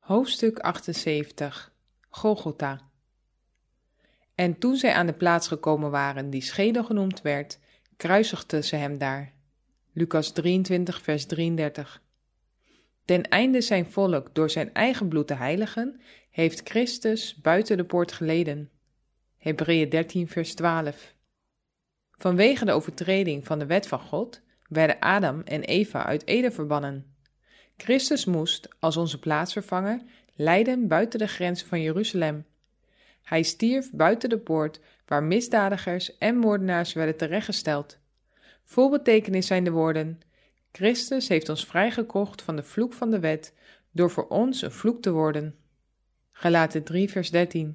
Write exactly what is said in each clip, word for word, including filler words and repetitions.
Hoofdstuk achtenzeventig. Golgotha. En toen zij aan de plaats gekomen waren die Schedel genoemd werd, kruisigden ze hem daar. Lucas drieëntwintig vers drieëndertig. Ten einde zijn volk door zijn eigen bloed te heiligen, heeft Christus buiten de poort geleden. Hebreeën dertien vers twaalf. Vanwege de overtreding van de wet van God werden Adam en Eva uit Eden verbannen. Christus moest, als onze plaatsvervanger, lijden buiten de grenzen van Jeruzalem. Hij stierf buiten de poort waar misdadigers en moordenaars werden terechtgesteld. Vol betekenis zijn de woorden: Christus heeft ons vrijgekocht van de vloek van de wet door voor ons een vloek te worden. Galaten drie vers dertien.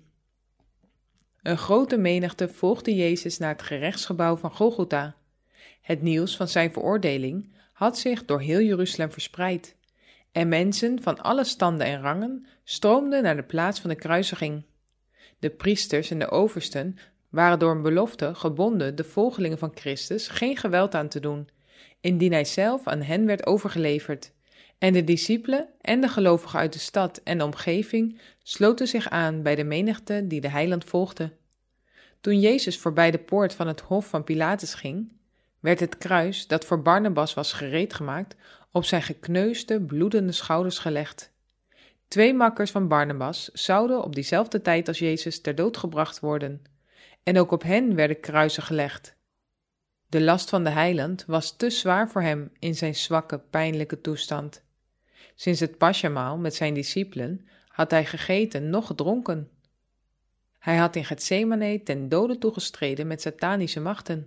Een grote menigte volgde Jezus naar het gerechtsgebouw van Golgotha. Het nieuws van zijn veroordeling had zich door heel Jeruzalem verspreid. En mensen van alle standen en rangen stroomden naar de plaats van de kruisiging. De priesters en de oversten waren door een belofte gebonden de volgelingen van Christus geen geweld aan te doen, indien hij zelf aan hen werd overgeleverd. En de discipelen en de gelovigen uit de stad en de omgeving sloten zich aan bij de menigte die de heiland volgde. Toen Jezus voorbij de poort van het hof van Pilatus ging, werd het kruis dat voor Barnabas was gereedgemaakt op zijn gekneusde, bloedende schouders gelegd. Twee makkers van Barnabas zouden op diezelfde tijd als Jezus ter dood gebracht worden, en ook op hen werden kruisen gelegd. De last van de heiland was te zwaar voor hem in zijn zwakke, pijnlijke toestand. Sinds het paschamaal met zijn discipelen had hij gegeten, noch gedronken. Hij had in Getsemane ten dode toegestreden met satanische machten.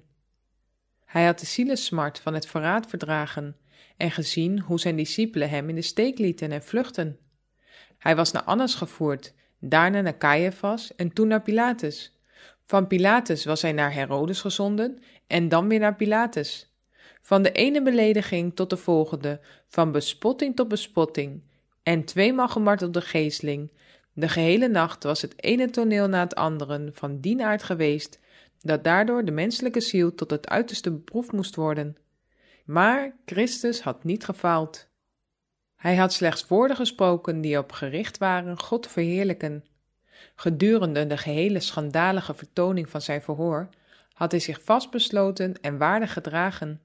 Hij had de zielesmart van het verraad verdragen en gezien hoe zijn discipelen hem in de steek lieten en vluchtten. Hij was naar Annas gevoerd, daarna naar Caiaphas en toen naar Pilatus. Van Pilatus was hij naar Herodes gezonden en dan weer naar Pilatus. Van de ene belediging tot de volgende, van bespotting tot bespotting, en tweemaal gemartelde geesteling. De gehele nacht was het ene toneel na het andere van dien aard geweest, dat daardoor de menselijke ziel tot het uiterste beproefd moest worden. Maar Christus had niet gefaald. Hij had slechts woorden gesproken die op gericht waren God te verheerlijken. Gedurende de gehele schandalige vertoning van zijn verhoor had hij zich vastbesloten en waardig gedragen.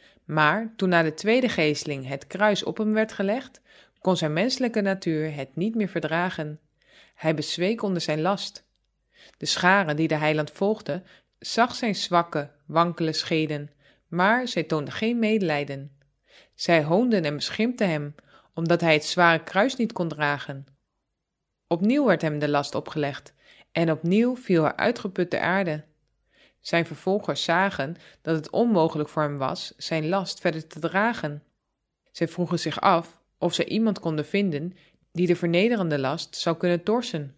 Maar toen na de tweede geesteling het kruis op hem werd gelegd, kon zijn menselijke natuur het niet meer verdragen. Hij bezweek onder zijn last. De schare die de heiland volgde, zag zijn zwakke, wankele scheden, maar zij toonden geen medelijden. Zij hoonden en beschimpten hem, omdat hij het zware kruis niet kon dragen. Opnieuw werd hem de last opgelegd, en opnieuw viel hij uitgeput ter aarde. Zijn vervolgers zagen dat het onmogelijk voor hem was zijn last verder te dragen. Zij vroegen zich af of zij iemand konden vinden die de vernederende last zou kunnen torsen.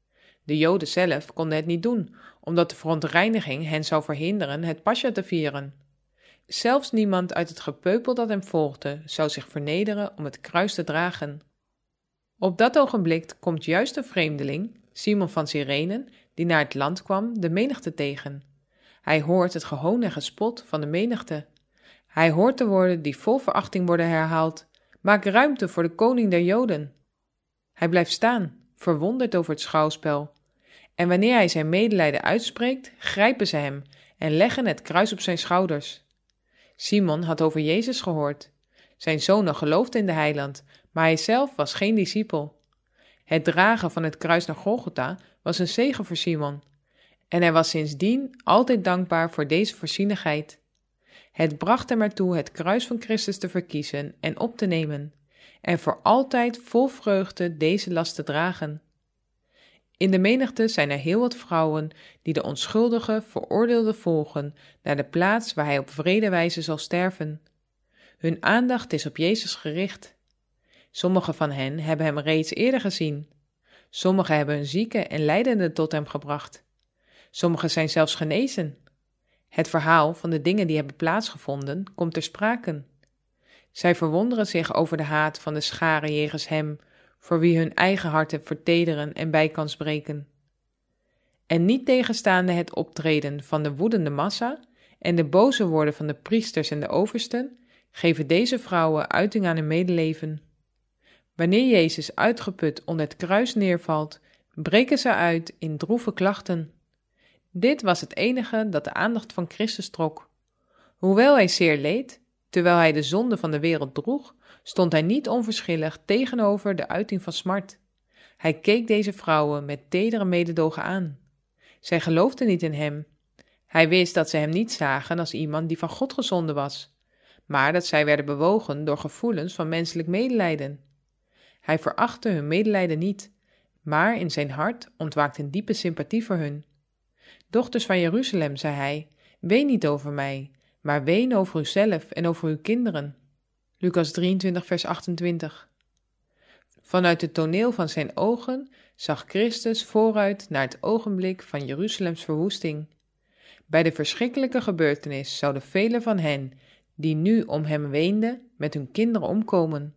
De Joden zelf konden het niet doen, omdat de verontreiniging hen zou verhinderen het Pascha te vieren. Zelfs niemand uit het gepeupel dat hem volgde zou zich vernederen om het kruis te dragen. Op dat ogenblik komt juist een vreemdeling, Simon van Cyrene, die naar het land kwam, de menigte tegen. Hij hoort het gehoon en gespot van de menigte. Hij hoort de woorden die vol verachting worden herhaald: maak ruimte voor de koning der Joden. Hij blijft staan, verwonderd over het schouwspel. En wanneer hij zijn medelijden uitspreekt, grijpen ze hem en leggen het kruis op zijn schouders. Simon had over Jezus gehoord. Zijn zonen geloofden in de heiland, maar hij zelf was geen discipel. Het dragen van het kruis naar Golgotha was een zegen voor Simon. En hij was sindsdien altijd dankbaar voor deze voorzienigheid. Het bracht hem ertoe het kruis van Christus te verkiezen en op te nemen, en voor altijd vol vreugde deze last te dragen. In de menigte zijn er heel wat vrouwen die de onschuldige veroordeelde volgen naar de plaats waar hij op wrede wijze zal sterven. Hun aandacht is op Jezus gericht. Sommigen van hen hebben hem reeds eerder gezien. Sommigen hebben hun zieken en lijdenden tot hem gebracht. Sommigen zijn zelfs genezen. Het verhaal van de dingen die hebben plaatsgevonden komt ter sprake. Zij verwonderen zich over de haat van de schare jegens hem, voor wie hun eigen harten vertederen en bijkans breken. En niet tegenstaande het optreden van de woedende massa en de boze woorden van de priesters en de oversten, geven deze vrouwen uiting aan hun medeleven. Wanneer Jezus uitgeput onder het kruis neervalt, breken ze uit in droeve klachten. Dit was het enige dat de aandacht van Christus trok. Hoewel hij zeer leed, terwijl hij de zonde van de wereld droeg, stond hij niet onverschillig tegenover de uiting van smart. Hij keek deze vrouwen met tedere mededogen aan. Zij geloofden niet in hem. Hij wist dat ze hem niet zagen als iemand die van God gezonden was, maar dat zij werden bewogen door gevoelens van menselijk medelijden. Hij verachtte hun medelijden niet, maar in zijn hart ontwaakte een diepe sympathie voor hun. Dochters van Jeruzalem, zei hij, ween niet over mij, maar ween over uzelf en over uw kinderen. Lucas drieëntwintig, vers achtentwintig. Vanuit het toneel van zijn ogen zag Christus vooruit naar het ogenblik van Jeruzalems verwoesting. Bij de verschrikkelijke gebeurtenis zouden velen van hen, die nu om hem weenden, met hun kinderen omkomen.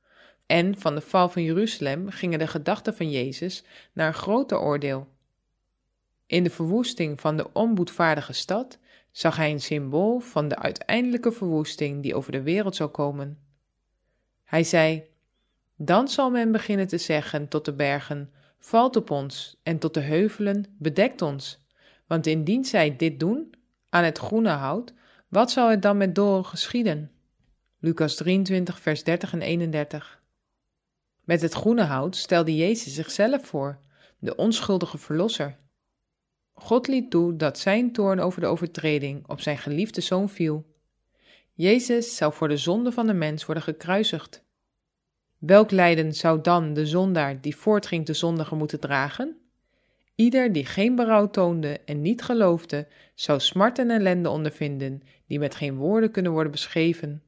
En van de val van Jeruzalem gingen de gedachten van Jezus naar een groter oordeel. In de verwoesting van de onboedvaardige stad zag hij een symbool van de uiteindelijke verwoesting die over de wereld zou komen. Hij zei: dan zal men beginnen te zeggen tot de bergen, valt op ons, en tot de heuvelen, bedekt ons. Want indien zij dit doen, aan het groene hout, wat zal er dan met Doren geschieden? Lucas drieëntwintig, vers dertig en eenendertig. Met het groene hout stelde Jezus zichzelf voor, de onschuldige verlosser. God liet toe dat zijn toorn over de overtreding op zijn geliefde zoon viel. Jezus zou voor de zonde van de mens worden gekruisigd. Welk lijden zou dan de zondaar die voortging te zondigen moeten dragen? Ieder die geen berouw toonde en niet geloofde, zou smart en ellende ondervinden, die met geen woorden kunnen worden beschreven.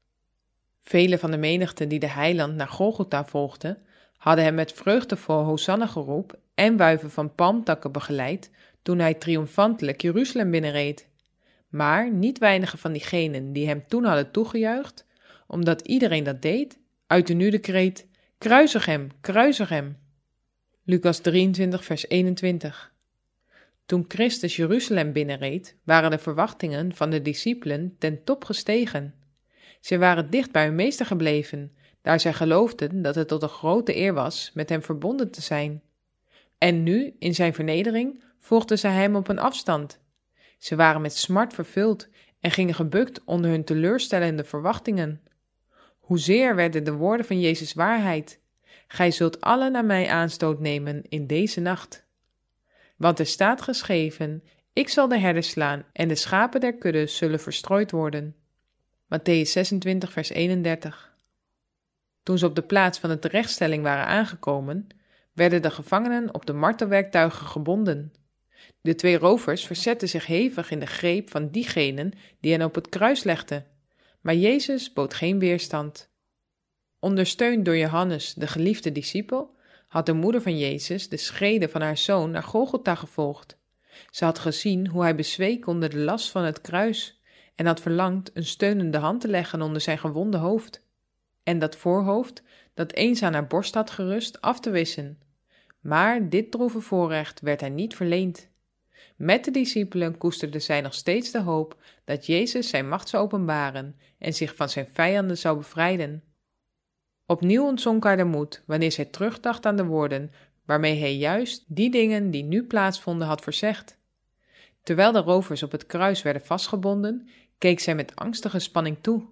Vele van de menigte die de heiland naar Golgotha volgden, hadden hem met vreugdevol Hosanna geroep en wuiven van palmtakken begeleid toen hij triomfantelijk Jeruzalem binnenreed. Maar niet weinigen van diegenen die hem toen hadden toegejuicht, omdat iedereen dat deed, uitten nu de kreet: kruisig hem, kruisig hem. Lucas drieëntwintig, vers eenentwintig. Toen Christus Jeruzalem binnenreed, waren de verwachtingen van de discipelen ten top gestegen. Zij waren dicht bij hun meester gebleven, daar zij geloofden dat het tot een grote eer was met hem verbonden te zijn. En nu, in zijn vernedering, volgden zij hem op een afstand. Ze waren met smart vervuld en gingen gebukt onder hun teleurstellende verwachtingen. Hoezeer werden de woorden van Jezus waarheid: gij zult allen aan mij aanstoot nemen in deze nacht. Want er staat geschreven: ik zal de herders slaan en de schapen der kudde zullen verstrooid worden. Mattheüs zesentwintig, vers eenendertig. Toen ze op de plaats van de terechtstelling waren aangekomen, werden de gevangenen op de martelwerktuigen gebonden. De twee rovers verzetten zich hevig in de greep van diegenen die hen op het kruis legden, maar Jezus bood geen weerstand. Ondersteund door Johannes, de geliefde discipel, had de moeder van Jezus de schreden van haar zoon naar Golgotha gevolgd. Ze had gezien hoe hij bezweek onder de last van het kruis en had verlangd een steunende hand te leggen onder zijn gewonde hoofd. En dat voorhoofd, dat eens aan haar borst had gerust, af te wissen. Maar dit droeve voorrecht werd hij niet verleend. Met de discipelen koesterde zij nog steeds de hoop dat Jezus zijn macht zou openbaren en zich van zijn vijanden zou bevrijden. Opnieuw ontzonk haar de moed wanneer zij terugdacht aan de woorden waarmee hij juist die dingen die nu plaatsvonden had verzegd. Terwijl de rovers op het kruis werden vastgebonden, keek zij met angstige spanning toe.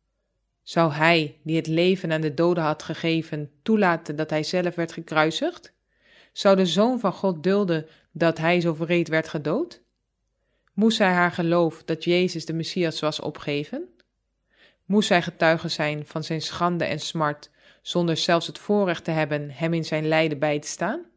Zou hij, die het leven aan de doden had gegeven, toelaten dat hij zelf werd gekruisigd? Zou de Zoon van God dulden dat hij zo wreed werd gedood? Moest zij haar geloof dat Jezus de Messias was opgeven? Moest zij getuige zijn van zijn schande en smart, zonder zelfs het voorrecht te hebben hem in zijn lijden bij te staan?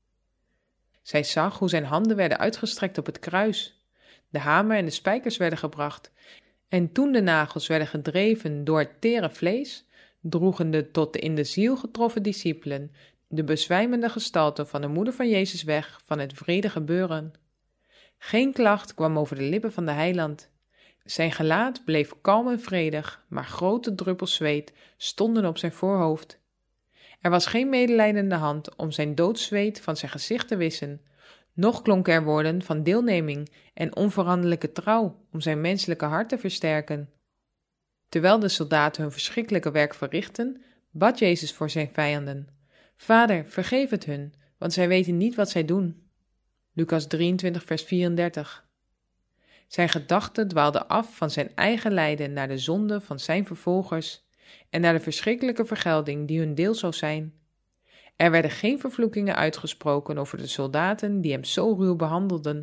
Zij zag hoe zijn handen werden uitgestrekt op het kruis, de hamer en de spijkers werden gebracht, en toen de nagels werden gedreven door het tere vlees, droegen de tot de in de ziel getroffen discipelen de bezwijmende gestalte van de moeder van Jezus weg van het wrede gebeuren. Geen klacht kwam over de lippen van de heiland. Zijn gelaat bleef kalm en vredig, maar grote druppels zweet stonden op zijn voorhoofd. Er was geen medelijdende hand om zijn doodzweet van zijn gezicht te wissen, noch klonk er woorden van deelneming en onveranderlijke trouw om zijn menselijke hart te versterken. Terwijl de soldaten hun verschrikkelijke werk verrichtten, bad Jezus voor zijn vijanden: Vader, vergeef het hun, want zij weten niet wat zij doen. Lucas drieëntwintig, vers vierendertig. Zijn gedachten dwaalden af van zijn eigen lijden naar de zonde van zijn vervolgers en naar de verschrikkelijke vergelding die hun deel zou zijn. Er werden geen vervloekingen uitgesproken over de soldaten die hem zo ruw behandelden.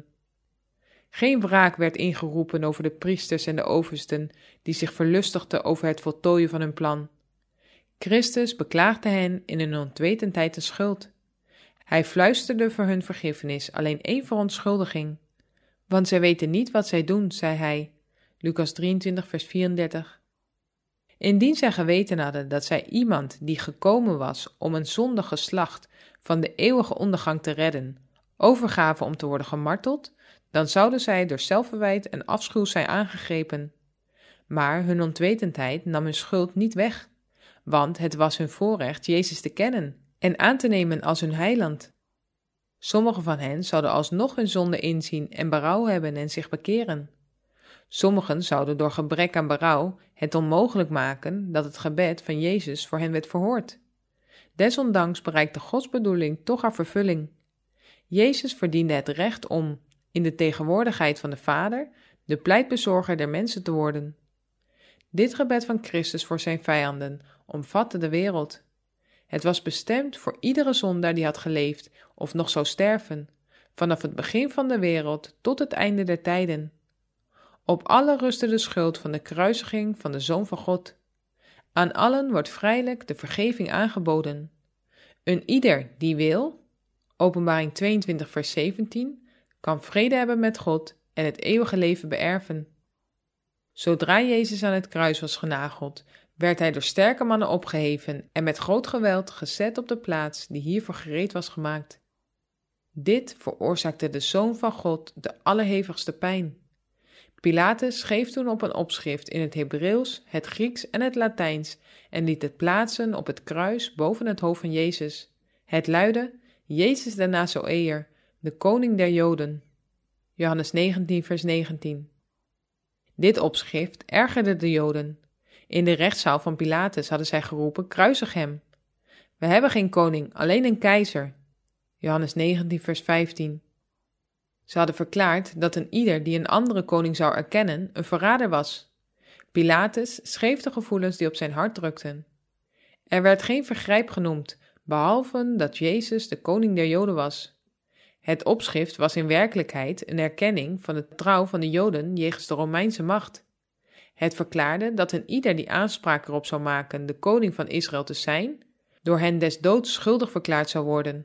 Geen wraak werd ingeroepen over de priesters en de oversten die zich verlustigden over het voltooien van hun plan. Christus beklaagde hen in hun ontwetendheid de schuld. Hij fluisterde voor hun vergiffenis alleen één verontschuldiging. Want zij weten niet wat zij doen, zei hij. Lucas drieëntwintig, vers vierendertig. Indien zij geweten hadden dat zij iemand die gekomen was om een zondig geslacht van de eeuwige ondergang te redden, overgaven om te worden gemarteld, dan zouden zij door zelfverwijt en afschuw zijn aangegrepen. Maar hun onwetendheid nam hun schuld niet weg, want het was hun voorrecht Jezus te kennen en aan te nemen als hun heiland. Sommigen van hen zouden alsnog hun zonde inzien en berouw hebben en zich bekeren. Sommigen zouden door gebrek aan berouw het onmogelijk maken dat het gebed van Jezus voor hen werd verhoord. Desondanks bereikte Gods bedoeling toch haar vervulling. Jezus verdiende het recht om, in de tegenwoordigheid van de Vader, de pleitbezorger der mensen te worden. Dit gebed van Christus voor zijn vijanden omvatte de wereld. Het was bestemd voor iedere zondaar die had geleefd of nog zou sterven, vanaf het begin van de wereld tot het einde der tijden. Op allen rustte de schuld van de kruisiging van de Zoon van God. Aan allen wordt vrijelijk de vergeving aangeboden. Een ieder die wil, Openbaring tweeëntwintig, vers zeventien, kan vrede hebben met God en het eeuwige leven beërven. Zodra Jezus aan het kruis was genageld, werd hij door sterke mannen opgeheven en met groot geweld gezet op de plaats die hiervoor gereed was gemaakt. Dit veroorzaakte de Zoon van God de allerhevigste pijn. Pilatus schreef toen op een opschrift in het Hebreeuws, het Grieks en het Latijns en liet het plaatsen op het kruis boven het hoofd van Jezus. Het luidde: Jezus de Nazoëër, de koning der Joden. Johannes negentien, vers negentien. Dit opschrift ergerde de Joden. In de rechtszaal van Pilatus hadden zij geroepen: kruisig hem. We hebben geen koning, alleen een keizer. Johannes negentien, vers vijftien. Ze hadden verklaard dat een ieder die een andere koning zou erkennen, een verrader was. Pilatus schreef de gevoelens die op zijn hart drukten. Er werd geen vergrijp genoemd, behalve dat Jezus de koning der Joden was. Het opschrift was in werkelijkheid een erkenning van de trouw van de Joden jegens de Romeinse macht. Het verklaarde dat een ieder die aanspraak erop zou maken de koning van Israël te zijn, door hen des doods schuldig verklaard zou worden.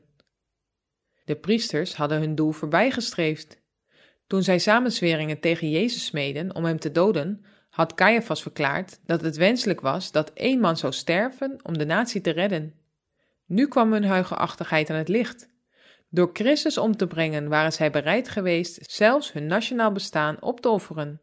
De priesters hadden hun doel voorbijgestreefd. Toen zij samenzweringen tegen Jezus smeden om hem te doden, had Caiaphas verklaard dat het wenselijk was dat één man zou sterven om de natie te redden. Nu kwam hun huigelachtigheid aan het licht. Door Christus om te brengen waren zij bereid geweest zelfs hun nationaal bestaan op te offeren.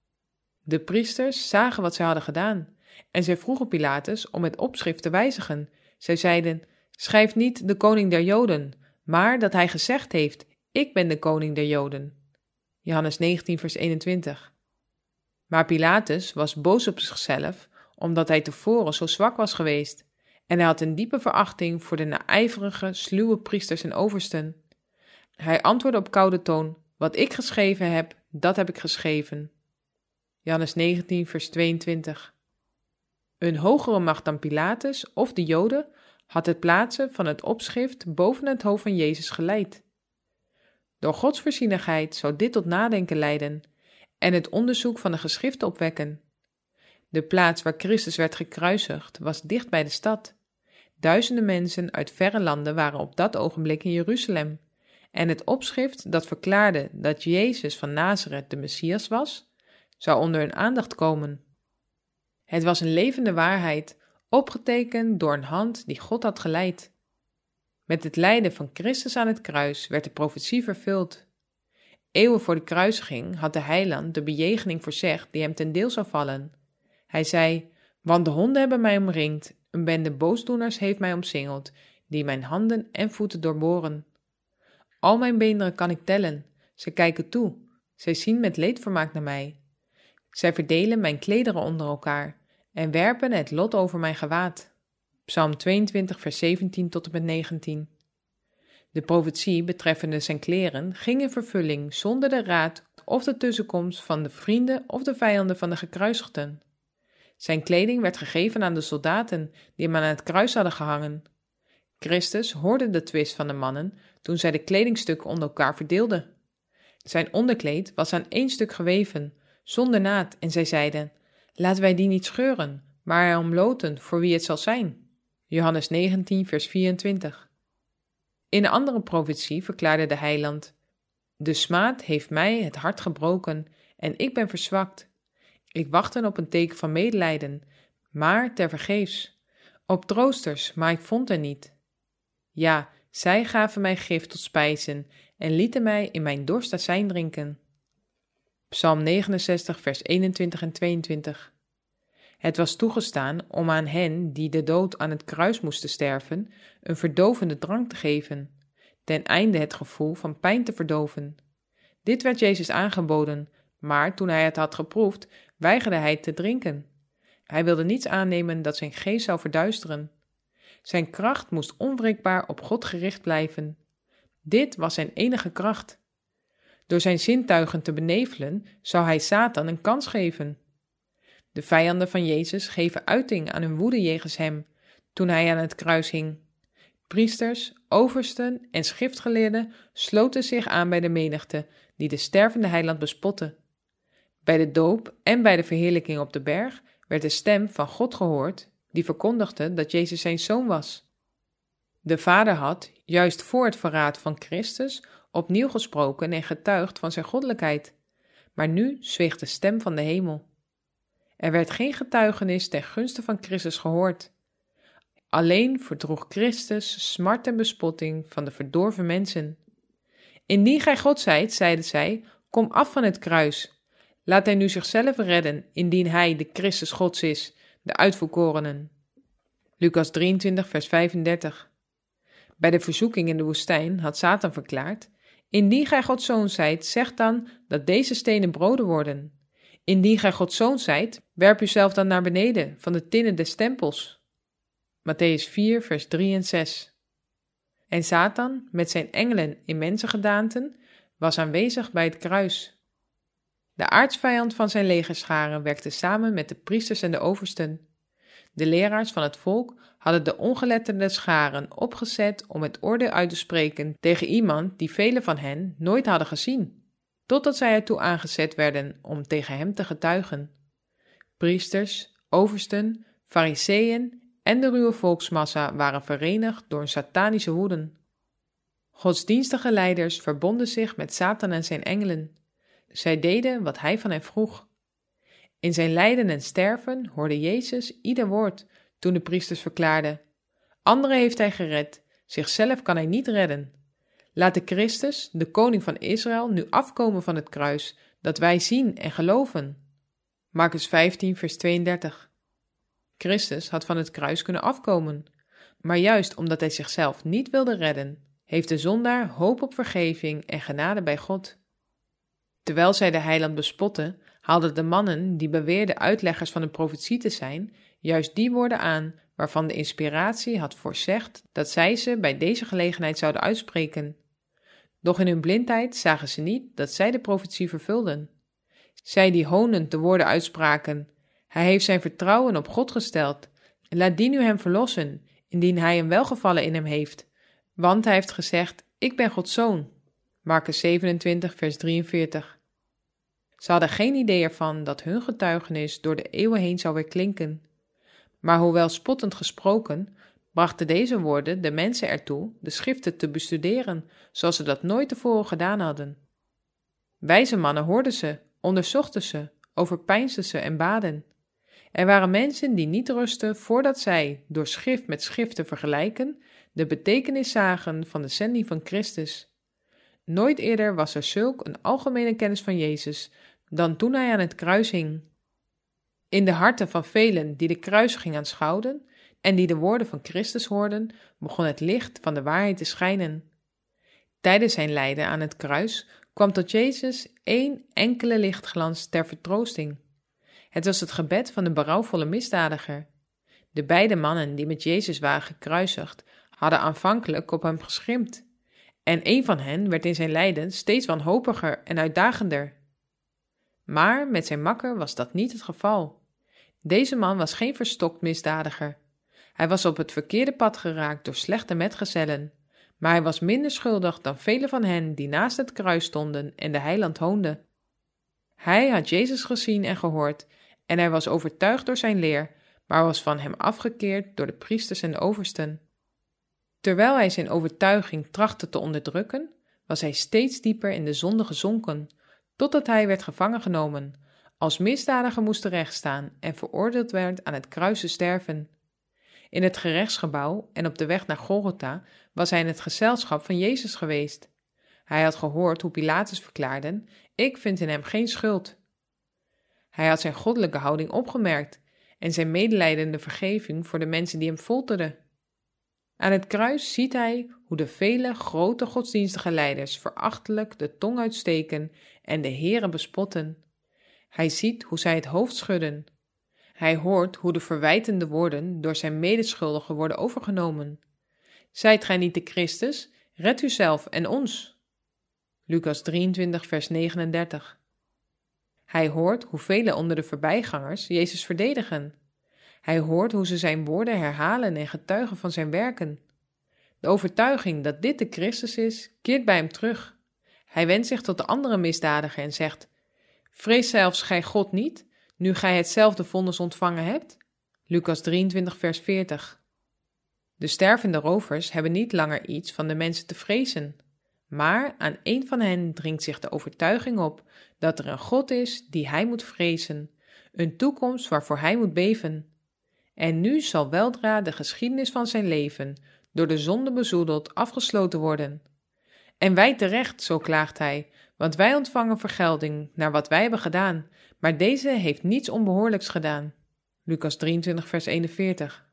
De priesters zagen wat zij hadden gedaan en zij vroegen Pilatus om het opschrift te wijzigen. Zij zeiden: schrijf niet de koning der Joden, maar dat hij gezegd heeft: ik ben de koning der Joden. Johannes negentien, vers eenentwintig. Maar Pilatus was boos op zichzelf, omdat hij tevoren zo zwak was geweest, en hij had een diepe verachting voor de naijverige, sluwe priesters en oversten. Hij antwoordde op koude toon: wat ik geschreven heb, dat heb ik geschreven. Johannes negentien, vers tweeëntwintig. Een hogere macht dan Pilatus of de Joden had het plaatsen van het opschrift boven het hoofd van Jezus geleid. Door Gods voorzienigheid zou dit tot nadenken leiden en het onderzoek van de geschriften opwekken. De plaats waar Christus werd gekruisigd was dicht bij de stad. Duizenden mensen uit verre landen waren op dat ogenblik in Jeruzalem, en het opschrift dat verklaarde dat Jezus van Nazareth de Messias was, zou onder hun aandacht komen. Het was een levende waarheid, opgetekend door een hand die God had geleid. Met het lijden van Christus aan het kruis werd de profetie vervuld. Eeuwen voor de kruisiging had de heiland de bejegening voorzegd die hem ten deel zou vallen. Hij zei: want de honden hebben mij omringd, een bende boosdoeners heeft mij omsingeld, die mijn handen en voeten doorboren. Al mijn beenderen kan ik tellen, ze kijken toe, zij zien met leedvermaak naar mij. Zij verdelen mijn klederen onder elkaar en werpen het lot over mijn gewaad. Psalm tweeëntwintig, vers zeventien tot en met negentien. De profetie betreffende zijn kleren ging in vervulling zonder de raad of de tussenkomst van de vrienden of de vijanden van de gekruisigden. Zijn kleding werd gegeven aan de soldaten die hem aan het kruis hadden gehangen. Christus hoorde de twist van de mannen toen zij de kledingstukken onder elkaar verdeelden. Zijn onderkleed was aan één stuk geweven, zonder naad, en zij zeiden: laten wij die niet scheuren, maar er omloten voor wie het zal zijn. Johannes negentien, vers vierentwintig. In een andere profetie verklaarde de heiland: de smaad heeft mij het hart gebroken en ik ben verzwakt. Ik wachtte op een teken van medelijden, maar tevergeefs. Op troosters, maar ik vond er niet. Ja, zij gaven mij gif tot spijzen en lieten mij in mijn dorst azijn drinken. Psalm negenenzestig, vers eenentwintig en tweeëntwintig. Het was toegestaan om aan hen die de dood aan het kruis moesten sterven, een verdovende drank te geven, ten einde het gevoel van pijn te verdoven. Dit werd Jezus aangeboden, maar toen hij het had geproefd, weigerde hij te drinken. Hij wilde niets aannemen dat zijn geest zou verduisteren. Zijn kracht moest onwrikbaar op God gericht blijven. Dit was zijn enige kracht. Door zijn zintuigen te benevelen, zou hij Satan een kans geven. De vijanden van Jezus geven uiting aan hun woede jegens hem, toen hij aan het kruis hing. Priesters, oversten en schriftgeleerden sloten zich aan bij de menigte, die de stervende heiland bespotte. Bij de doop en bij de verheerlijking op de berg werd de stem van God gehoord, die verkondigde dat Jezus zijn zoon was. De Vader had, juist voor het verraad van Christus, opnieuw gesproken en getuigd van zijn goddelijkheid, maar nu zweeg de stem van de hemel. Er werd geen getuigenis ten gunste van Christus gehoord. Alleen verdroeg Christus smart en bespotting van de verdorven mensen. Indien gij God zijt, zeiden zij, kom af van het kruis. Laat hij nu zichzelf redden, indien hij de Christus Gods is, de uitverkorenen. Lucas drieëntwintig, vers vijfendertig. Bij de verzoeking in de woestijn had Satan verklaard: indien gij Gods zoon zijt, zeg dan dat deze stenen broden worden. Indien gij Gods zoon zijt, werp uzelf dan naar beneden van de tinnen des tempels. Matthäus vier, vers drie en zes. En Satan, met zijn engelen in mensengedaanten, was aanwezig bij het kruis. De aartsvijand van zijn legerscharen werkte samen met de priesters en de oversten. De leraars van het volk hadden de ongeletterde scharen opgezet om het oordeel uit te spreken tegen iemand die velen van hen nooit hadden gezien, totdat zij ertoe aangezet werden om tegen hem te getuigen. Priesters, oversten, fariseeën en de ruwe volksmassa waren verenigd door een satanische woede. Godsdienstige leiders verbonden zich met Satan en zijn engelen. Zij deden wat hij van hen vroeg. In zijn lijden en sterven hoorde Jezus ieder woord toen de priesters verklaarden: anderen heeft hij gered, zichzelf kan hij niet redden. Laat de Christus, de koning van Israël, nu afkomen van het kruis, dat wij zien en geloven. Markus vijftien, vers tweeëndertig. Christus had van het kruis kunnen afkomen, maar juist omdat hij zichzelf niet wilde redden, heeft de zondaar hoop op vergeving en genade bij God. Terwijl zij de heiland bespotten, haalden de mannen die beweerden uitleggers van de profetie te zijn, juist die woorden aan waarvan de inspiratie had voorzegd dat zij ze bij deze gelegenheid zouden uitspreken. Doch in hun blindheid zagen ze niet dat zij de profetie vervulden. Zij die honend de woorden uitspraken: hij heeft zijn vertrouwen op God gesteld, laat die nu hem verlossen, indien hij een welgevallen in hem heeft, want hij heeft gezegd: ik ben Gods zoon. Markus zevenentwintig, vers drieënveertig. Ze hadden geen idee ervan dat hun getuigenis door de eeuwen heen zou weer klinken. Maar hoewel spottend gesproken, brachten deze woorden de mensen ertoe de schriften te bestuderen, zoals ze dat nooit tevoren gedaan hadden. Wijze mannen hoorden ze, onderzochten ze, overpeinsden ze en baden. Er waren mensen die niet rusten voordat zij, door schrift met schrift te vergelijken, de betekenis zagen van de zending van Christus. Nooit eerder was er zulk een algemene kennis van Jezus dan toen hij aan het kruis hing. In de harten van velen die de kruisiging aanschouwden en die de woorden van Christus hoorden, begon het licht van de waarheid te schijnen. Tijdens zijn lijden aan het kruis kwam tot Jezus één enkele lichtglans ter vertroosting. Het was het gebed van de berouwvolle misdadiger. De beide mannen die met Jezus waren gekruisigd, hadden aanvankelijk op hem geschimpt. En een van hen werd in zijn lijden steeds wanhopiger en uitdagender. Maar met zijn makker was dat niet het geval. Deze man was geen verstokt misdadiger. Hij was op het verkeerde pad geraakt door slechte metgezellen, maar hij was minder schuldig dan vele van hen die naast het kruis stonden en de heiland hoonden. Hij had Jezus gezien en gehoord en hij was overtuigd door zijn leer, maar was van hem afgekeerd door de priesters en de oversten. Terwijl hij zijn overtuiging trachtte te onderdrukken, was hij steeds dieper in de zonde gezonken, totdat hij werd gevangen genomen, als misdadiger moest terechtstaan en veroordeeld werd aan het kruis te sterven. In het gerechtsgebouw en op de weg naar Golgotha was hij in het gezelschap van Jezus geweest. Hij had gehoord hoe Pilatus verklaarde: ik vind in hem geen schuld. Hij had zijn goddelijke houding opgemerkt en zijn medelijdende vergeving voor de mensen die hem folterden. Aan het kruis ziet hij hoe de vele grote godsdienstige leiders verachtelijk de tong uitsteken en de Here bespotten. Hij ziet hoe zij het hoofd schudden. Hij hoort hoe de verwijtende woorden door zijn medeschuldigen worden overgenomen. Zijt gij niet de Christus? Red uzelf en ons. Lucas drieëntwintig vers negenendertig. Hij hoort hoe velen onder de voorbijgangers Jezus verdedigen. Hij hoort hoe ze zijn woorden herhalen en getuigen van zijn werken. De overtuiging dat dit de Christus is, keert bij hem terug. Hij wendt zich tot de andere misdadiger en zegt: vrees zelfs gij God niet, nu gij hetzelfde vonnis ontvangen hebt? Lucas drieëntwintig vers veertig. De stervende rovers hebben niet langer iets van de mensen te vrezen, maar aan een van hen dringt zich de overtuiging op dat er een God is die hij moet vrezen, een toekomst waarvoor hij moet beven. En nu zal weldra de geschiedenis van zijn leven, door de zonde bezoedeld, afgesloten worden. En wij terecht, zo klaagt hij, want wij ontvangen vergelding naar wat wij hebben gedaan, maar deze heeft niets onbehoorlijks gedaan. Lucas drieëntwintig vers eenenveertig.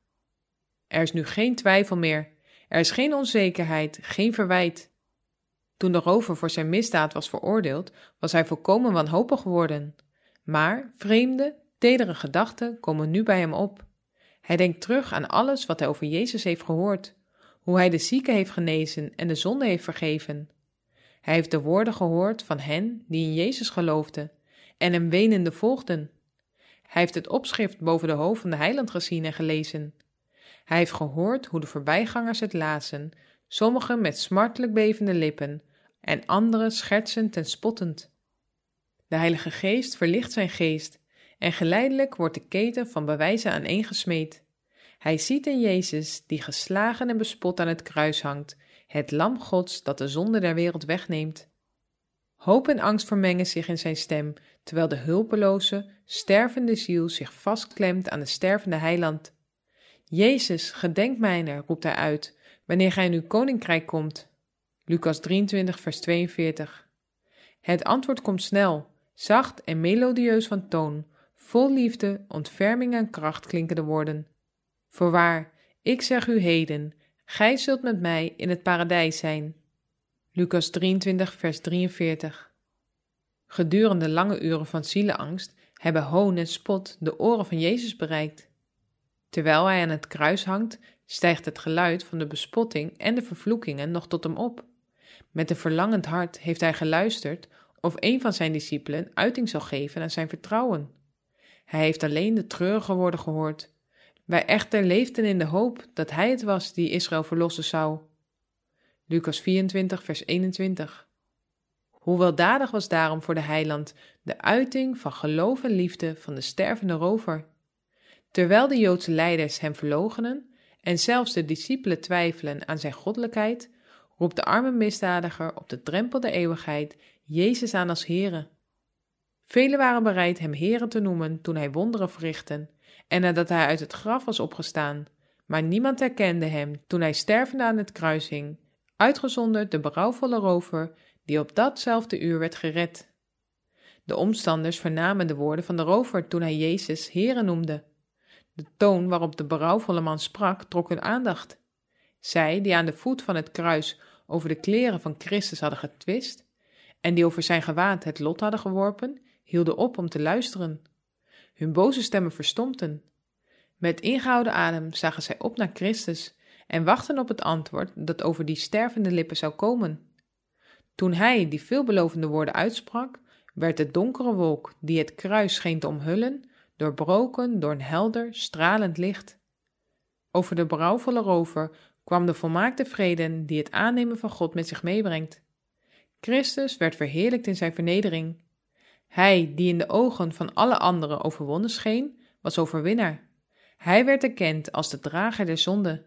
Er is nu geen twijfel meer, er is geen onzekerheid, geen verwijt. Toen de rover voor zijn misdaad was veroordeeld, was hij volkomen wanhopig geworden. Maar vreemde, tedere gedachten komen nu bij hem op. Hij denkt terug aan alles wat hij over Jezus heeft gehoord, hoe hij de zieken heeft genezen en de zonde heeft vergeven. Hij heeft de woorden gehoord van hen die in Jezus geloofden en hem wenende volgden. Hij heeft het opschrift boven de hoofd van de heiland gezien en gelezen. Hij heeft gehoord hoe de voorbijgangers het lazen, sommigen met smartelijk bevende lippen en anderen schertsend en spottend. De Heilige Geest verlicht zijn geest en geleidelijk wordt de keten van bewijzen aaneengesmeed. Hij ziet in Jezus, die geslagen en bespot aan het kruis hangt, het lam Gods dat de zonde der wereld wegneemt. Hoop en angst vermengen zich in zijn stem, terwijl de hulpeloze, stervende ziel zich vastklemt aan de stervende heiland. Jezus, gedenk mijner, roept hij uit, wanneer gij in uw koninkrijk komt. Lucas drieëntwintig vers tweeënveertig. Het antwoord komt snel, zacht en melodieus van toon, vol liefde, ontferming en kracht klinken de woorden. Voorwaar, ik zeg u heden, gij zult met mij in het paradijs zijn. Lucas drieëntwintig vers drieënveertig. Gedurende lange uren van zielenangst hebben hoon en spot de oren van Jezus bereikt. Terwijl hij aan het kruis hangt, stijgt het geluid van de bespotting en de vervloekingen nog tot hem op. Met een verlangend hart heeft hij geluisterd of een van zijn discipelen uiting zal geven aan zijn vertrouwen. Hij heeft alleen de treurige woorden gehoord. Wij echter leefden in de hoop dat hij het was die Israël verlossen zou. Lucas vierentwintig vers eenentwintig. Hoe weldadig was daarom voor de heiland de uiting van geloof en liefde van de stervende rover. Terwijl de Joodse leiders hem verloochenen en zelfs de discipelen twijfelen aan zijn goddelijkheid, roept de arme misdadiger op de drempel der eeuwigheid Jezus aan als Here. Velen waren bereid hem Here te noemen toen hij wonderen verrichtte en nadat hij uit het graf was opgestaan, maar niemand herkende hem toen hij stervende aan het kruis hing, uitgezonderd de berouwvolle rover die op datzelfde uur werd gered. De omstanders vernamen de woorden van de rover toen hij Jezus Here noemde. De toon waarop de berouwvolle man sprak trok hun aandacht. Zij die aan de voet van het kruis over de kleren van Christus hadden getwist en die over zijn gewaad het lot hadden geworpen, hielden op om te luisteren. Hun boze stemmen verstompten. Met ingehouden adem zagen zij op naar Christus en wachtten op het antwoord dat over die stervende lippen zou komen. Toen hij die veelbelovende woorden uitsprak, werd de donkere wolk die het kruis scheen te omhullen, doorbroken door een helder, stralend licht. Over de berouwvolle rover kwam de volmaakte vrede die het aannemen van God met zich meebrengt. Christus werd verheerlijkt in zijn vernedering. Hij, die in de ogen van alle anderen overwonnen scheen, was overwinnaar. Hij werd erkend als de drager der zonde.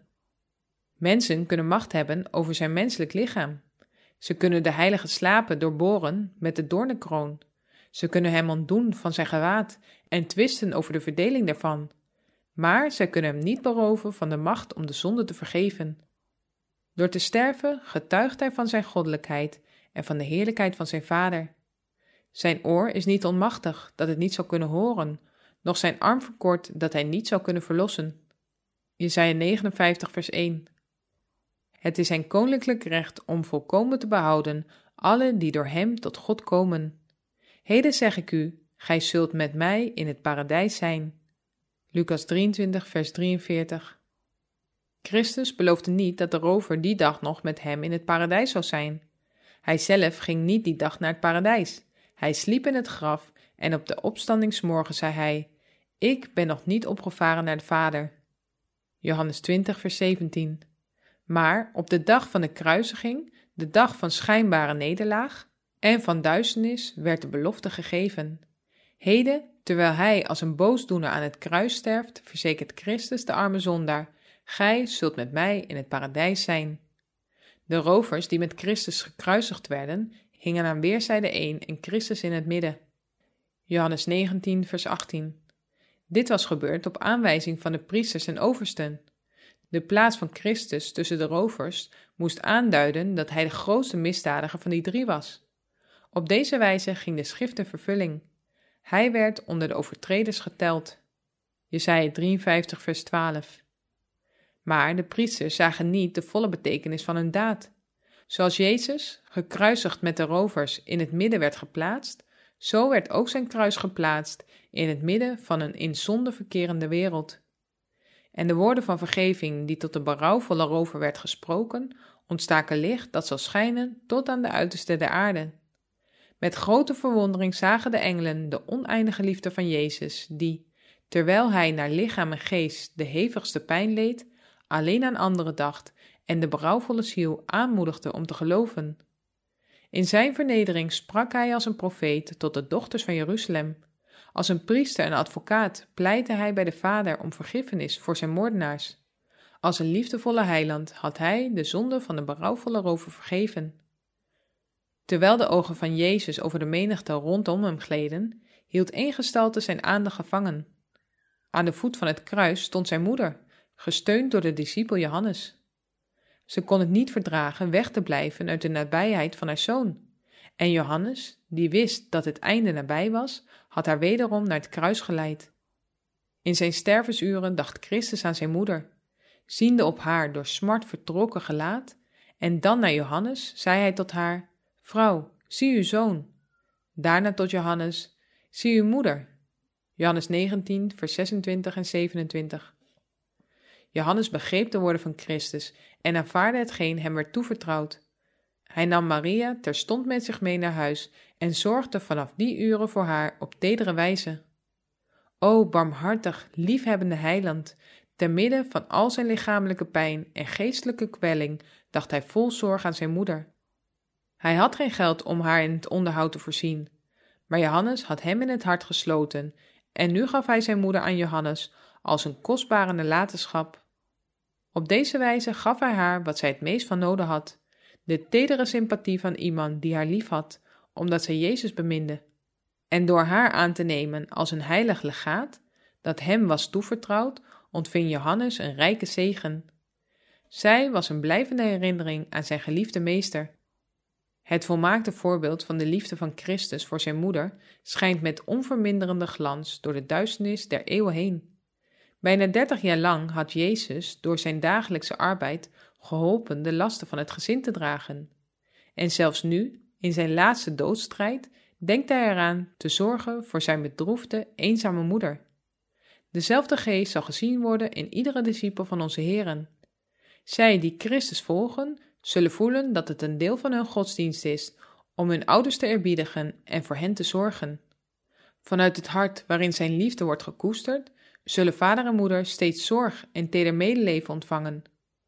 Mensen kunnen macht hebben over zijn menselijk lichaam. Ze kunnen de heilige slapen doorboren met de doornenkroon. Ze kunnen hem ontdoen van zijn gewaad en twisten over de verdeling daarvan. Maar zij kunnen hem niet beroven van de macht om de zonde te vergeven. Door te sterven getuigt hij van zijn goddelijkheid en van de heerlijkheid van zijn Vader. Zijn oor is niet onmachtig dat het niet zou kunnen horen, noch zijn arm verkort dat hij niet zou kunnen verlossen. Jesaja negenenvijftig vers één. Het is zijn koninklijk recht om volkomen te behouden alle die door hem tot God komen. Heden zeg ik u, gij zult met mij in het paradijs zijn. Lucas drieëntwintig vers drieënveertig. Christus beloofde niet dat de rover die dag nog met hem in het paradijs zou zijn. Hij zelf ging niet die dag naar het paradijs. Hij sliep in het graf en op de opstandingsmorgen zei hij, ik ben nog niet opgevaren naar de Vader. Johannes twintig vers zeventien. Maar op de dag van de kruisiging, de dag van schijnbare nederlaag en van duisternis, werd de belofte gegeven. Heden, terwijl hij als een boosdoener aan het kruis sterft, verzekert Christus de arme zondaar, gij zult met mij in het paradijs zijn. De rovers die met Christus gekruisigd werden, hingen aan weerszijden één en Christus in het midden. Johannes negentien vers achttien. Dit was gebeurd op aanwijzing van de priesters en oversten. De plaats van Christus tussen de rovers moest aanduiden dat hij de grootste misdadiger van die drie was. Op deze wijze ging de schrift in vervulling. Hij werd onder de overtreders geteld. Jesaja drieënvijftig vers twaalf. Maar de priesters zagen niet de volle betekenis van hun daad. Zoals Jezus, gekruisigd met de rovers, in het midden werd geplaatst, zo werd ook zijn kruis geplaatst in het midden van een in zonde verkerende wereld. En de woorden van vergeving die tot de berouwvolle rover werd gesproken, ontstaken licht dat zal schijnen tot aan de uiterste der aarde. Met grote verwondering zagen de engelen de oneindige liefde van Jezus, die, terwijl hij naar lichaam en geest de hevigste pijn leed, alleen aan anderen dacht en de berouwvolle ziel aanmoedigde om te geloven. In zijn vernedering sprak hij als een profeet tot de dochters van Jeruzalem. Als een priester en advocaat pleitte hij bij de Vader om vergiffenis voor zijn moordenaars. Als een liefdevolle heiland had hij de zonde van de berouwvolle rover vergeven. Terwijl de ogen van Jezus over de menigte rondom hem gleden, hield één gestalte zijn aandacht gevangen. Aan de voet van het kruis stond zijn moeder, gesteund door de discipel Johannes. Ze kon het niet verdragen weg te blijven uit de nabijheid van haar zoon. En Johannes, die wist dat het einde nabij was, had haar wederom naar het kruis geleid. In zijn stervensuren dacht Christus aan zijn moeder. Ziende op haar door smart vertrokken gelaat, en dan naar Johannes, zei hij tot haar, vrouw, zie uw zoon. Daarna tot Johannes, zie uw moeder. Johannes negentien, vers zesentwintig en zevenentwintig. Johannes begreep de woorden van Christus en aanvaardde hetgeen hem werd toevertrouwd. Hij nam Maria terstond met zich mee naar huis en zorgde vanaf die uren voor haar op tedere wijze. O barmhartig, liefhebbende heiland, te midden van al zijn lichamelijke pijn en geestelijke kwelling dacht hij vol zorg aan zijn moeder. Hij had geen geld om haar in het onderhoud te voorzien, maar Johannes had hem in het hart gesloten en nu gaf hij zijn moeder aan Johannes als een kostbare nalatenschap. Op deze wijze gaf hij haar wat zij het meest van nodig had, de tedere sympathie van iemand die haar lief had, omdat zij Jezus beminde. En door haar aan te nemen als een heilig legaat, dat hem was toevertrouwd, ontving Johannes een rijke zegen. Zij was een blijvende herinnering aan zijn geliefde meester. Het volmaakte voorbeeld van de liefde van Christus voor zijn moeder schijnt met onverminderende glans door de duisternis der eeuwen heen. Bijna dertig jaar lang had Jezus door zijn dagelijkse arbeid geholpen de lasten van het gezin te dragen. En zelfs nu, in zijn laatste doodsstrijd, denkt hij eraan te zorgen voor zijn bedroefde, eenzame moeder. Dezelfde geest zal gezien worden in iedere discipel van onze Heeren. Zij die Christus volgen, zullen voelen dat het een deel van hun godsdienst is om hun ouders te eerbiedigen en voor hen te zorgen. Vanuit het hart waarin zijn liefde wordt gekoesterd, zullen vader en moeder steeds zorg en teder medeleven ontvangen.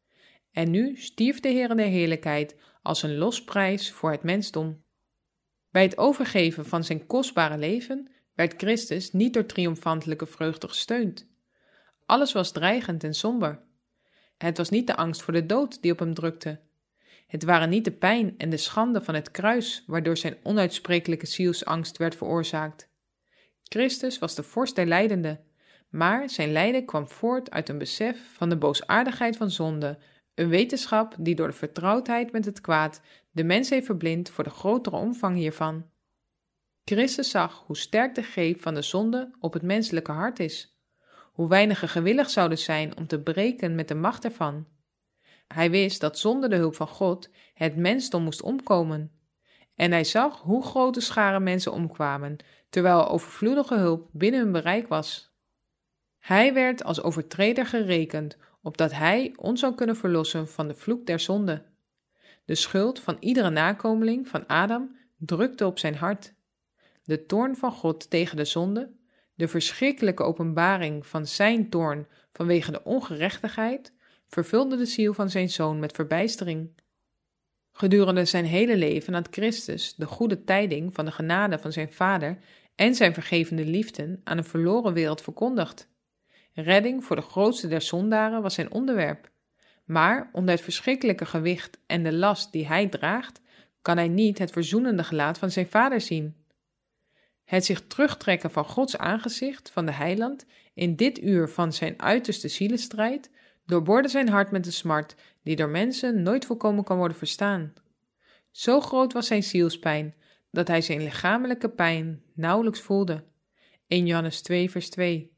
En nu stierf de Heer der heerlijkheid als een losprijs voor het mensdom. Bij het overgeven van zijn kostbare leven werd Christus niet door triomfantelijke vreugde gesteund. Alles was dreigend en somber. Het was niet de angst voor de dood die op hem drukte. Het waren niet de pijn en de schande van het kruis waardoor zijn onuitsprekelijke zielsangst werd veroorzaakt. Christus was de vorst der lijdenden, maar zijn lijden kwam voort uit een besef van de boosaardigheid van zonde, een wetenschap die door de vertrouwdheid met het kwaad de mens heeft verblind voor de grotere omvang hiervan. Christus zag hoe sterk de greep van de zonde op het menselijke hart is, hoe weinigen gewillig zouden zijn om te breken met de macht ervan. Hij wist dat zonder de hulp van God het mensdom moest omkomen. En hij zag hoe grote scharen mensen omkwamen, terwijl overvloedige hulp binnen hun bereik was. Hij werd als overtreder gerekend, opdat hij ons zou kunnen verlossen van de vloek der zonde. De schuld van iedere nakomeling van Adam drukte op zijn hart. De toorn van God tegen de zonde, de verschrikkelijke openbaring van zijn toorn vanwege de ongerechtigheid, vervulde de ziel van zijn zoon met verbijstering. Gedurende zijn hele leven had Christus de goede tijding van de genade van zijn Vader en zijn vergevende liefde aan een verloren wereld verkondigd. Redding voor de grootste der zondaren was zijn onderwerp, maar onder het verschrikkelijke gewicht en de last die hij draagt, kan hij niet het verzoenende gelaat van zijn Vader zien. Het zich terugtrekken van Gods aangezicht van de heiland in dit uur van zijn uiterste zielenstrijd doorboorde zijn hart met een smart die door mensen nooit volkomen kan worden verstaan. Zo groot was zijn zielspijn, dat hij zijn lichamelijke pijn nauwelijks voelde. Eerste Johannes twee vers twee.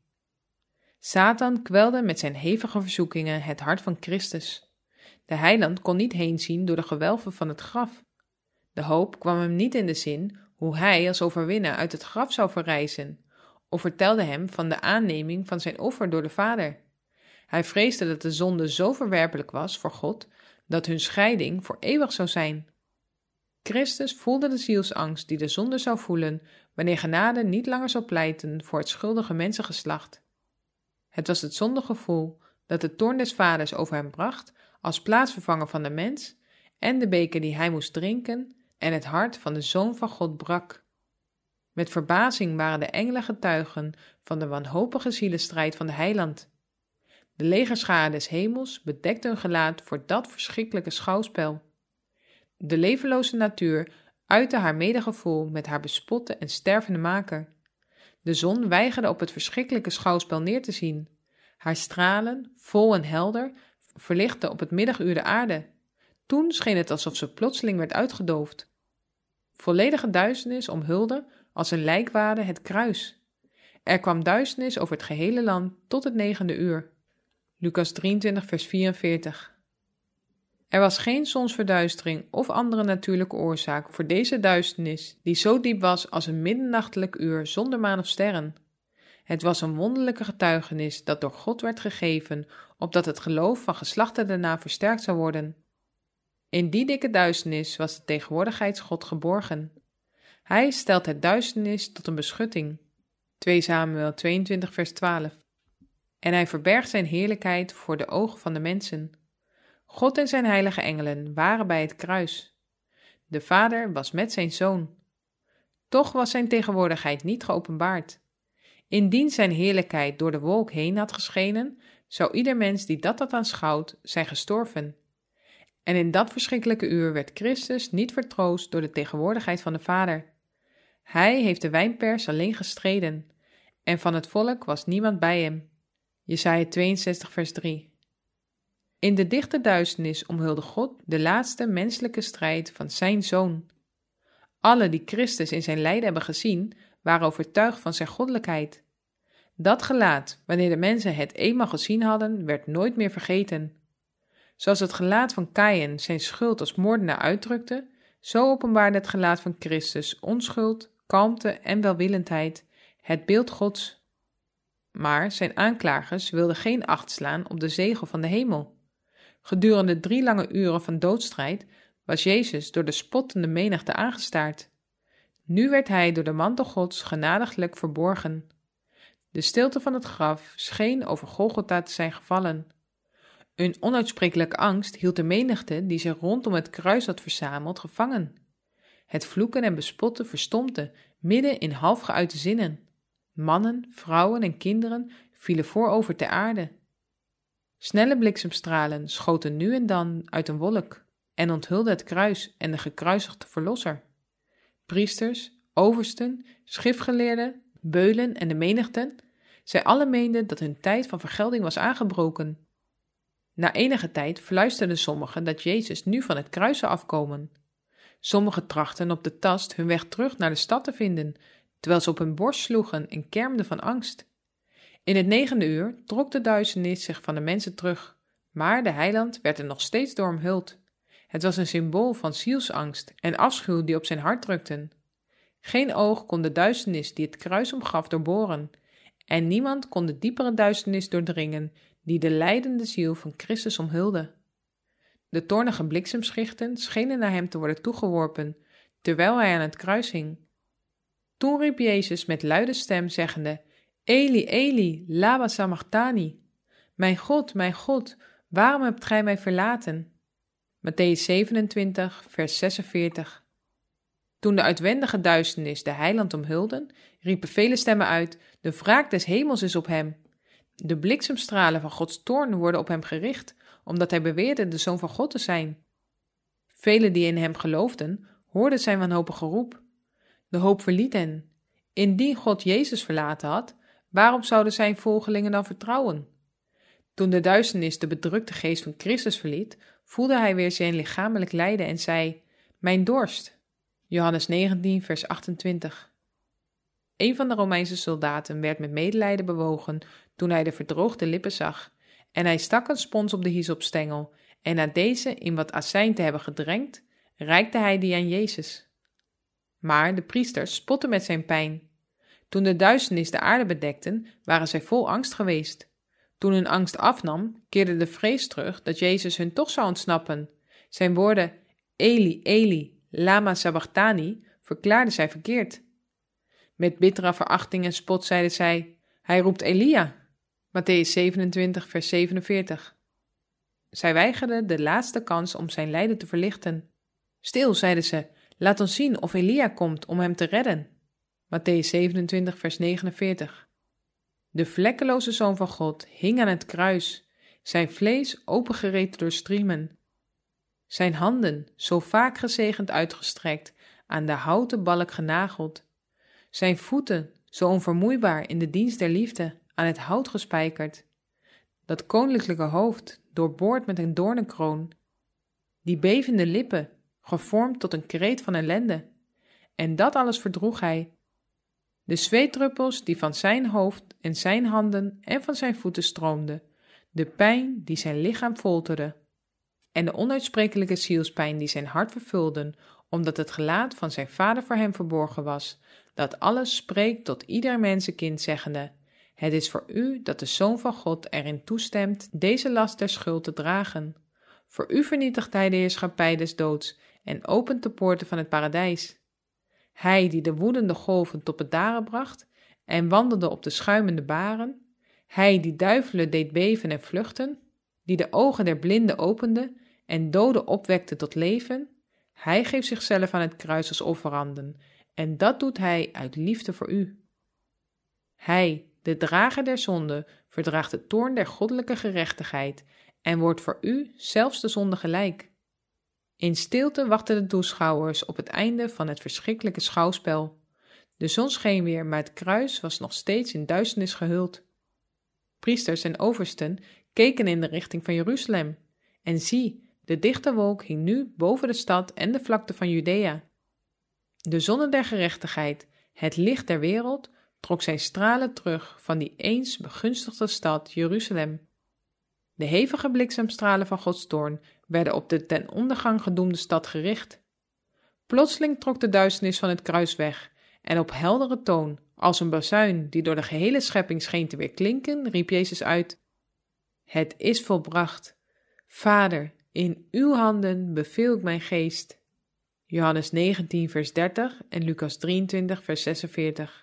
Satan kwelde met zijn hevige verzoekingen het hart van Christus. De heiland kon niet heenzien door de gewelven van het graf. De hoop kwam hem niet in de zin hoe hij als overwinnaar uit het graf zou verrijzen, of vertelde hem van de aanneming van zijn offer door de Vader. Hij vreesde dat de zonde zo verwerpelijk was voor God, dat hun scheiding voor eeuwig zou zijn. Christus voelde de zielsangst die de zonde zou voelen, wanneer genade niet langer zou pleiten voor het schuldige mensengeslacht. Het was het zondegevoel dat de toorn des vaders over hem bracht als plaatsvervanger van de mens en de beker die hij moest drinken en het hart van de Zoon van God brak. Met verbazing waren de engelen getuigen van de wanhopige zielenstrijd van de heiland. De legerscharen des hemels bedekte hun gelaat voor dat verschrikkelijke schouwspel. De levenloze natuur uitte haar medegevoel met haar bespotte en stervende maker. De zon weigerde op het verschrikkelijke schouwspel neer te zien. Haar stralen, vol en helder, verlichtten op het middaguur de aarde. Toen scheen het alsof ze plotseling werd uitgedoofd. Volledige duisternis omhulde als een lijkwade het kruis. Er kwam duisternis over het gehele land tot het negende uur. Lucas drieëntwintig vers vierenveertig. Er was geen zonsverduistering of andere natuurlijke oorzaak voor deze duisternis, die zo diep was als een middernachtelijk uur zonder maan of sterren. Het was een wonderlijke getuigenis dat door God werd gegeven, opdat het geloof van geslachten daarna versterkt zou worden. In die dikke duisternis was de tegenwoordigheidsgod geborgen. Hij stelt het duisternis tot een beschutting. Tweede Samuel tweeëntwintig vers twaalf. En hij verbergt zijn heerlijkheid voor de ogen van de mensen. God en zijn heilige engelen waren bij het kruis. De Vader was met zijn Zoon. Toch was zijn tegenwoordigheid niet geopenbaard. Indien zijn heerlijkheid door de wolk heen had geschenen, zou ieder mens die dat had aanschouwd zijn gestorven. En in dat verschrikkelijke uur werd Christus niet vertroost door de tegenwoordigheid van de Vader. Hij heeft de wijnpers alleen gestreden, en van het volk was niemand bij hem. Jesaja tweeënzestig vers drie. In de dichte duisternis omhulde God de laatste menselijke strijd van zijn Zoon. Alle die Christus in zijn lijden hebben gezien, waren overtuigd van zijn goddelijkheid. Dat gelaat, wanneer de mensen het eenmaal gezien hadden, werd nooit meer vergeten. Zoals het gelaat van Kaïn zijn schuld als moordenaar uitdrukte, zo openbaarde het gelaat van Christus onschuld, kalmte en welwillendheid, het beeld Gods. Maar zijn aanklagers wilden geen acht slaan op de zegel van de hemel. Gedurende drie lange uren van doodstrijd was Jezus door de spottende menigte aangestaard. Nu werd hij door de mantel Gods genadiglijk verborgen. De stilte van het graf scheen over Golgotha te zijn gevallen. Een onuitsprekelijke angst hield de menigte die zich rondom het kruis had verzameld gevangen. Het vloeken en bespotten verstompte midden in half geuite zinnen. Mannen, vrouwen en kinderen vielen voorover ter aarde. Snelle bliksemstralen schoten nu en dan uit een wolk en onthulden het kruis en de gekruisigde verlosser. Priesters, oversten, schriftgeleerden, beulen en de menigten, zij allen meenden dat hun tijd van vergelding was aangebroken. Na enige tijd fluisterden sommigen dat Jezus nu van het kruis zou afkomen. Sommigen trachten op de tast hun weg terug naar de stad te vinden, terwijl ze op hun borst sloegen en kermden van angst. In het negende uur trok de duisternis zich van de mensen terug, maar de heiland werd er nog steeds door omhuld. Het was een symbool van zielsangst en afschuw die op zijn hart drukten. Geen oog kon de duisternis die het kruis omgaf doorboren, en niemand kon de diepere duisternis doordringen die de lijdende ziel van Christus omhulde. De toornige bliksemschichten schenen naar hem te worden toegeworpen, terwijl hij aan het kruis hing. Toen riep Jezus met luide stem, zeggende: Eli, Eli, lama sabachthani. Mijn God, mijn God, waarom hebt gij mij verlaten? Mattheüs zevenentwintig, vers zesenveertig. Toen de uitwendige duisternis de heiland omhulden, riepen vele stemmen uit: de wraak des hemels is op hem. De bliksemstralen van Gods toorn worden op hem gericht, omdat hij beweerde de Zoon van God te zijn. Velen die in hem geloofden, hoorden zijn wanhopige roep. De hoop verliet hen. Indien God Jezus verlaten had, waarom zouden zijn volgelingen dan vertrouwen? Toen de duisternis de bedrukte geest van Christus verliet, voelde hij weer zijn lichamelijk lijden en zei: mijn dorst. Johannes negentien, vers achtentwintig. Een van de Romeinse soldaten werd met medelijden bewogen toen hij de verdroogde lippen zag, en hij stak een spons op de hyssopstengel, en na deze in wat azijn te hebben gedrenkt, reikte hij die aan Jezus. Maar de priesters spotten met zijn pijn. Toen de duisternis de aarde bedekten, waren zij vol angst geweest. Toen hun angst afnam, keerde de vrees terug dat Jezus hun toch zou ontsnappen. Zijn woorden Eli, Eli, lama sabachthani verklaarden zij verkeerd. Met bittere verachting en spot zeiden zij: hij roept Elia. Mattheüs zevenentwintig, vers zevenenveertig. Zij weigerden de laatste kans om zijn lijden te verlichten. Stil, zeiden ze, laat ons zien of Elia komt om hem te redden. Mattheüs zevenentwintig, vers negenenveertig. De vlekkeloze Zoon van God hing aan het kruis, zijn vlees opengereten door striemen. Zijn handen, zo vaak gezegend uitgestrekt, aan de houten balk genageld. Zijn voeten, zo onvermoeibaar in de dienst der liefde, aan het hout gespijkerd. Dat koninklijke hoofd, doorboord met een doornenkroon. Die bevende lippen, gevormd tot een kreet van ellende. En dat alles verdroeg hij. De zweetdruppels die van zijn hoofd en zijn handen en van zijn voeten stroomden. De pijn die zijn lichaam folterde. En de onuitsprekelijke zielspijn die zijn hart vervulden, omdat het gelaat van zijn vader voor hem verborgen was. Dat alles spreekt tot ieder mensenkind, zeggende: het is voor u dat de Zoon van God erin toestemt deze last der schuld te dragen. Voor u vernietigt hij de heerschappij des doods en opent de poorten van het paradijs. Hij die de woedende golven tot bedaren bracht en wandelde op de schuimende baren, hij die duivelen deed beven en vluchten, die de ogen der blinden opende en doden opwekte tot leven, hij geeft zichzelf aan het kruis als offeranden, en dat doet hij uit liefde voor u. Hij, de drager der zonde, verdraagt de toorn der goddelijke gerechtigheid en wordt voor u zelfs de zonde gelijk. In stilte wachten de toeschouwers op het einde van het verschrikkelijke schouwspel. De zon scheen weer, maar het kruis was nog steeds in duisternis gehuld. Priesters en oversten keken in de richting van Jeruzalem, en zie, de dichte wolk hing nu boven de stad en de vlakte van Judea. De zonne der gerechtigheid, het licht der wereld, trok zijn stralen terug van die eens begunstigde stad Jeruzalem. De hevige bliksemstralen van Gods toorn werden op de ten ondergang gedoemde stad gericht. Plotseling trok de duisternis van het kruis weg, en op heldere toon, Als een bazuin die door de gehele schepping scheen te weerklinken, riep Jezus uit: Het is volbracht. Vader, in uw handen beveel ik mijn geest. Johannes negentien vers dertig en Lucas drieëntwintig vers zesenveertig.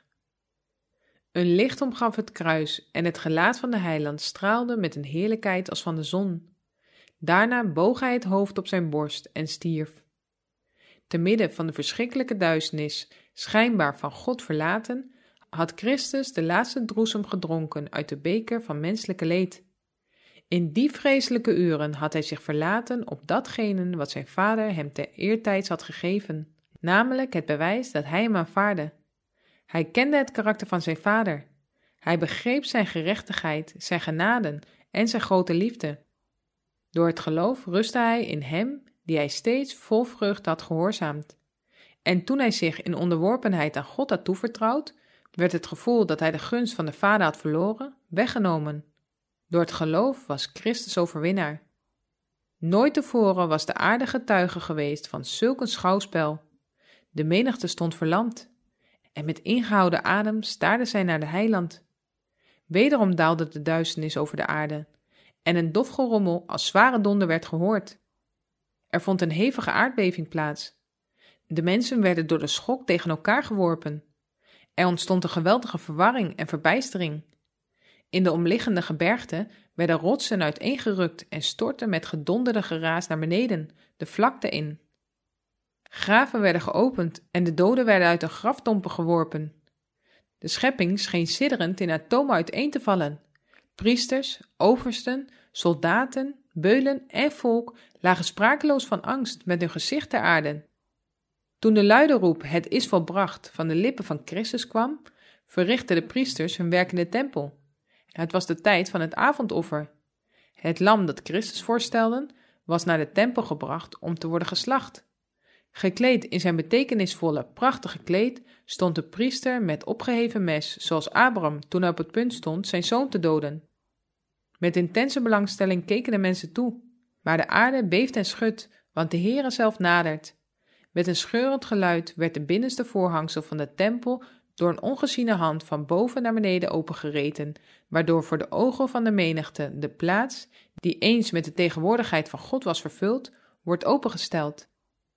Een licht omgaf het kruis en het gelaat van de heiland straalde met een heerlijkheid als van de zon. Daarna boog hij het hoofd op zijn borst en stierf. Te midden van de verschrikkelijke duisternis, schijnbaar van God verlaten, had Christus de laatste droesem gedronken uit de beker van menselijke leed. In die vreselijke uren had hij zich verlaten op datgene wat zijn vader hem ter eertijds had gegeven, namelijk het bewijs dat hij hem aanvaardde. Hij kende het karakter van zijn vader. Hij begreep zijn gerechtigheid, zijn genaden en zijn grote liefde. Door het geloof rustte hij in hem, die hij steeds vol vreugde had gehoorzaamd. En toen hij zich in onderworpenheid aan God had toevertrouwd, werd het gevoel dat hij de gunst van de Vader had verloren, weggenomen. Door het geloof was Christus overwinnaar. Nooit tevoren was de aarde getuige geweest van zulk een schouwspel. De menigte stond verlamd, en met ingehouden adem staarden zij naar de heiland. Wederom daalde de duisternis over de aarde, en een dof gerommel als zware donder werd gehoord. Er vond een hevige aardbeving plaats. De mensen werden door de schok tegen elkaar geworpen. Er ontstond een geweldige verwarring en verbijstering. In de omliggende gebergten werden rotsen uiteengerukt en stortten met gedonderde geraas naar beneden, de vlakte in. Graven werden geopend en de doden werden uit hun grafdompen geworpen. De schepping scheen sidderend in atomen uiteen te vallen. Priesters, oversten, soldaten, beulen en volk lagen sprakeloos van angst met hun gezicht ter aarde. Toen de luide roep "Het is volbracht" van de lippen van Christus kwam, verrichtten de priesters hun werk in de tempel. Het was de tijd van het avondoffer. Het lam dat Christus voorstelde, was naar de tempel gebracht om te worden geslacht. Gekleed in zijn betekenisvolle, prachtige kleed stond de priester met opgeheven mes, zoals Abraham toen hij op het punt stond zijn zoon te doden. Met intense belangstelling keken de mensen toe, maar de aarde beeft en schudt, want de Heere zelf nadert. Met een scheurend geluid werd de binnenste voorhangsel van de tempel door een ongeziene hand van boven naar beneden opengereten, waardoor voor de ogen van de menigte de plaats, die eens met de tegenwoordigheid van God was vervuld, wordt opengesteld.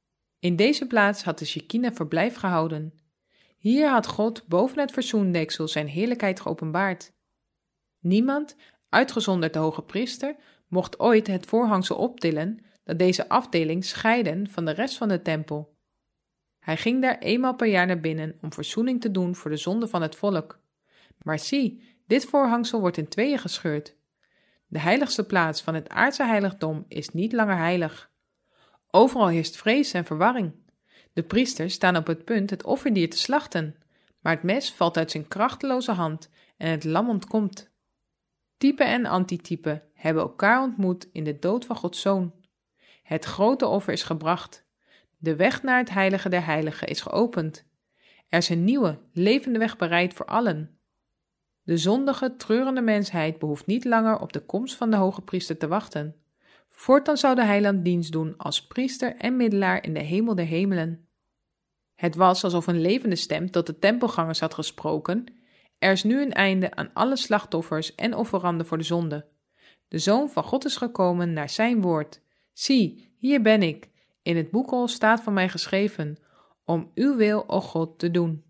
In deze plaats had de Shekinah verblijf gehouden. Hier had God boven het verzoendeksel zijn heerlijkheid geopenbaard. Niemand, uitgezonderd de hoge priester, mocht ooit het voorhangsel optillen dat deze afdeling scheiden van de rest van de tempel. Hij ging daar eenmaal per jaar naar binnen om verzoening te doen voor de zonde van het volk. Maar zie, dit voorhangsel wordt in tweeën gescheurd. De heiligste plaats van het aardse heiligdom is niet langer heilig. Overal heerst vrees en verwarring. De priesters staan op het punt het offerdier te slachten, maar het mes valt uit zijn krachteloze hand en het lam ontkomt. Type en antitype hebben elkaar ontmoet in de dood van Gods Zoon. Het grote offer is gebracht. De weg naar het heilige der heiligen is geopend. Er is een nieuwe, levende weg bereid voor allen. De zondige, treurende mensheid behoeft niet langer op de komst van de hoge priester te wachten. Voortaan zou de heiland dienst doen als priester en middelaar in de hemel der hemelen. Het was alsof een levende stem tot de tempelgangers had gesproken: er is nu een einde aan alle slachtoffers en offeranden voor de zonde. De Zoon van God is gekomen naar zijn woord. Zie, hier ben ik. In het boekrol staat van mij geschreven, om uw wil, o God, te doen.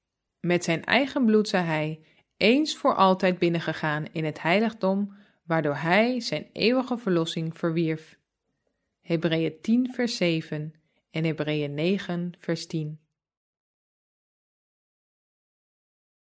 Met zijn eigen bloed zei hij, eens voor altijd binnengegaan in het heiligdom, waardoor hij zijn eeuwige verlossing verwierf. Hebreeën tien vers zeven en Hebreeën negen vers tien.